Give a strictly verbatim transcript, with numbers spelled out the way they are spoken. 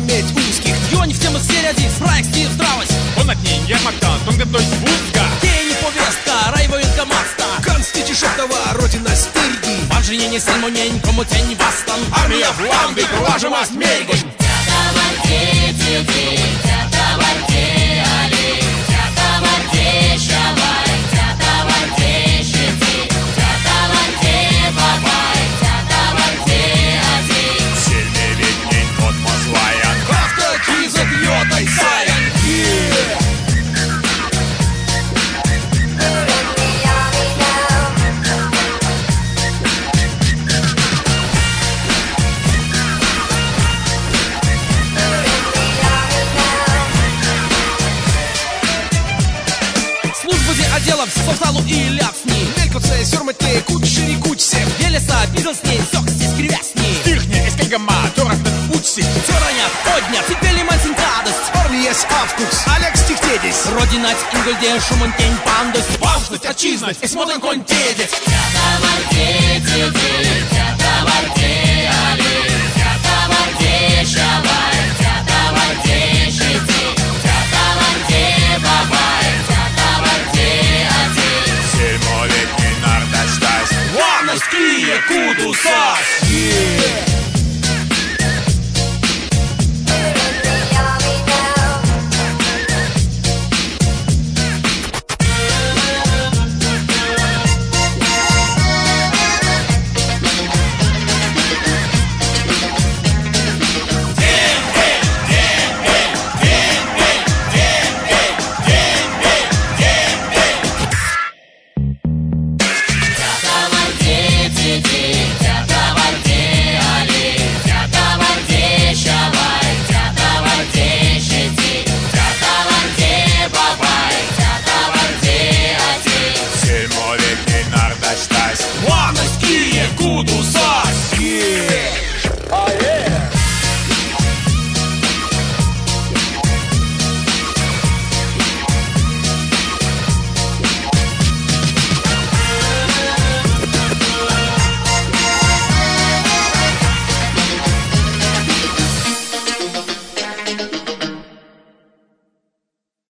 медь узких. Йони в тему середи, проект стиль здравость. Понад ним ярмарка, тонко той спуска. Тени повестка, райвоенка маста. Констити шептова, родина стирги. Важнее не сильнее, кому тень вастан. Армия в ламбе, кроважимость мельгень. Сильный ведь кот послаян. Автокиза бьет айсаян. Отделов, совзалу и ляпсни. Мелькоце, сюрматне, кучери, кучсе. Елеса, бизнес-ней, сок здесь кривясни. Стихни, эскельгама, торах на путси. Цораня, подня, цепели мансинтадость. Армиес автукс, Алекс Тихтедис. Родина, ингольде, шумантень, пандус. Павшность, отчизнать, и смотрим конь тедец. Тята,